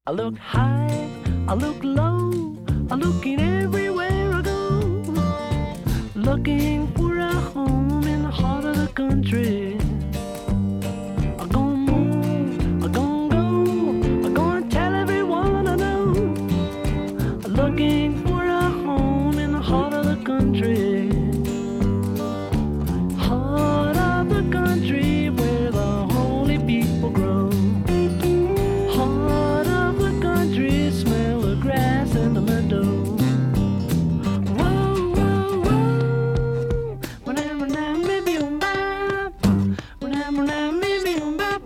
I look high, I look low, I'm looking everywhere I go, looking for a home in the heart of the country. I'm gonna move, I'm gonna go, I'm gonna tell everyone I know, looking for a home in the heart of the country. Heart of the country where the holy people grow. Heart of the country, smell the grass and the meadow. Whoa, whoa, whoa. Whenever now, maybe I'm back. Whenever now, maybe I'm back.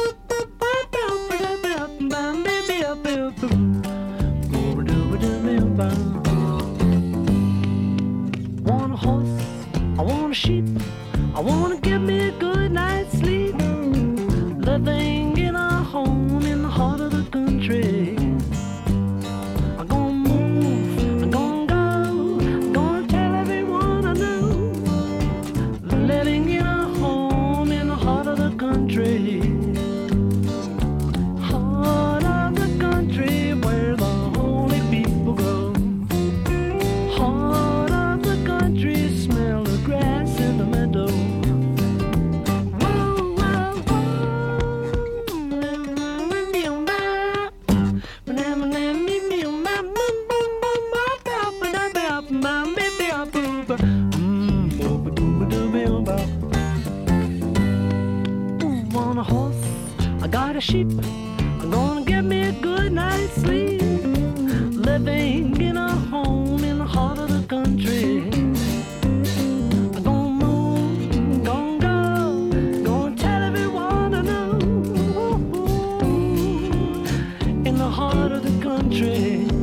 Want a horse, I want a sheep, I want to give me a good night's sleep, living in a home in the heart of the country. I'm gonna move, I'm gonna go, I'm gonna tell everyone I know, living in a home in the heart of the country. Heart of the country where the holy people grow. Heart of the country, smell the grass in the meadow. Want a horse, I got a sheep, I'm gonna get me a good night's sleep, living in a home in the heart of the country. I'm gonna move, gonna go, gonna tell everyone I know, in the heart of the country.